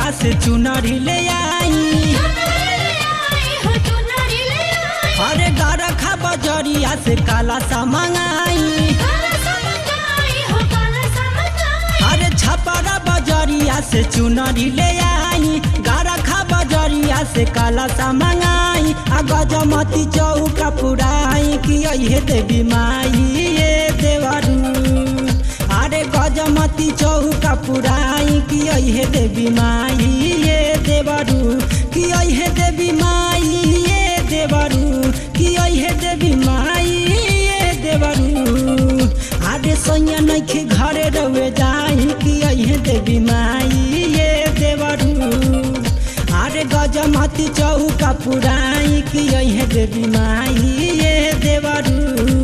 बजरिया से चुनरी ले आई। अरे गरखा बजरिया से काला सा मंगाई। अरे छपरा बजरिया से चुनरी ले आई। गरखा बजरिया से काला सा मंगाई। आ गजमती चौका पुराई कि ये देवी माई ये देवरू। अरे गजमती चौका पुराई कि ये देवी माई ये देवरू। कि ये देवी माई ये देवरू। कि ये देवी माई ये देवरू। अरे सोनिया नइखे घरे रहे जाई कि ये देवी माई ये देवरू। अरे गजमती चौका पुराई कि ये देवी माई ये देवरू।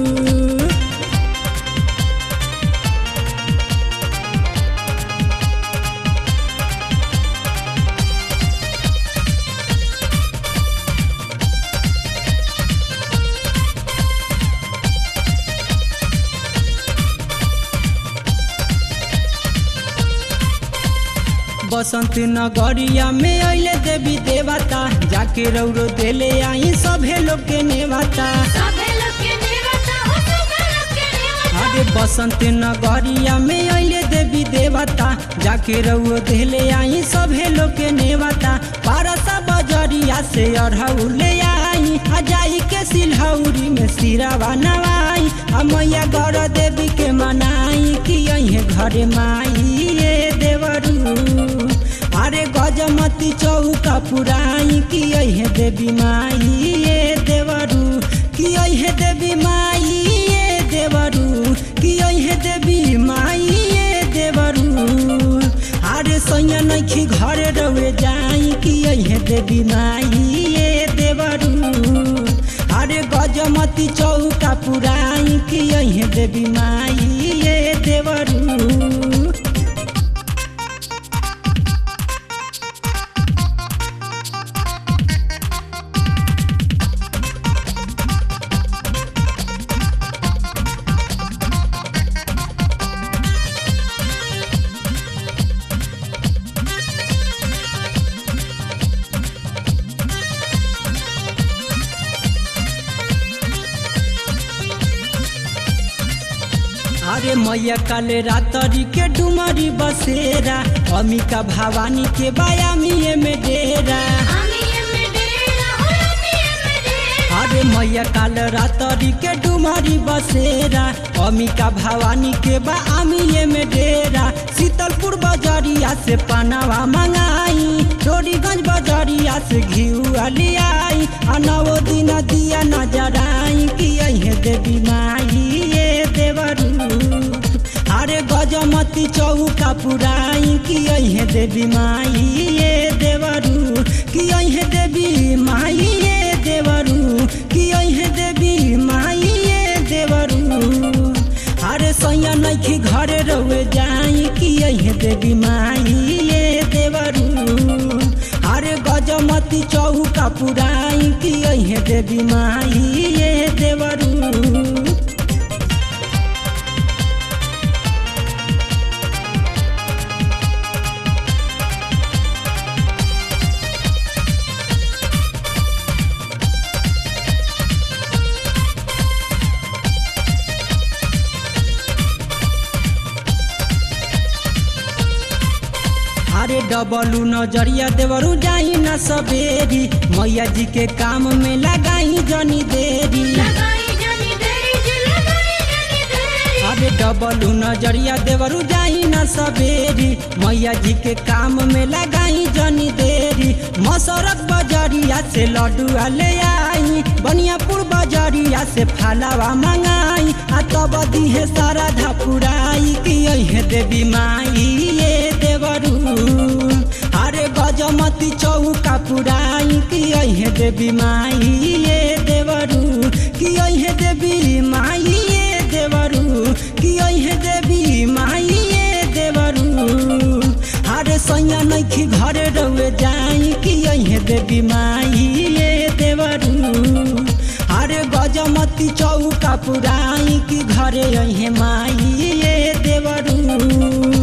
बसंत नगरिया में अइले देवी देवता। जाके रौरो देले आई सभे लोग के नेवता। अरे बसंत नगरिया में अइले देवी देवता। जाके रौरो देले आई सभे लोग के नेवता। पारसा बजरिया से अढ़ौले आई। आ जाई के सिलहौरी में सिरावा नवाई। आ मैया गौर देवी के मनाई कि यही घरे माई ये देवरू। अरे गजमती चौका पुराई कि ये देवी माई ये देवरू। कि ये देवी माई ये देवरू। कि ये देवी माई ये देवरू। अरे सैया नइखे घरे रहे जाई कि ये देवी माई ये देवरू। अरे गजमती चौका पुराई कि ये देवी माई ये देवरू। अरे मैया काले रातरी के डुमरी बसेरा। अमिका भवानी के बायामिए में डेरा। अरे मैया काले रातरी के डुमरी बसेरा। अमिका भवानी के बायामिए में डेरा। शीतलपुर बजरिया से पनावा मंगाई। डोरीगंज बजरिया से घिउआ लियाई। आ 9 दिन दिया नजराई कि ये देवी माई ये देवरू। अरे गजमती चौका पुराई कि ये देवी माई ये देवरू। कि ये देवी माई ये देवरू। कि ये देवी माई ये देवरू। अरे सैया नइखे घरे रहे जाई कि ये देवी माई ये देवरू। अरे गजमती चौका पुराई कि ये देवी माई ये देवरू। अरे डबलू नजरिया देवरू जाई ना सबेरी। मैया जी के काम में लगाई जनी देरी। अरे डबलू नजरिया देवरू जाई ना सबेरी। मैया जी के काम में लगाई जनी देरी। मसरक बजरिया से लड्डुआ ले आई। बनियापुर बजरिया से फलावा मंगाई। आ तब दिहे सारा धपुराई कि ये देवी माई ये देवरू। अरे गजमती चौका पुराई कि ये देवी माई ये देवरू। कि ये देवी माई ये देवरू। कि ये देवी माई ये देवरू। अरे सैया नइखे घरे रहे जाई कि ये देवी माई ये देवरू। अरे गजमती चौका पुराई कि घरे माई ये देवरू।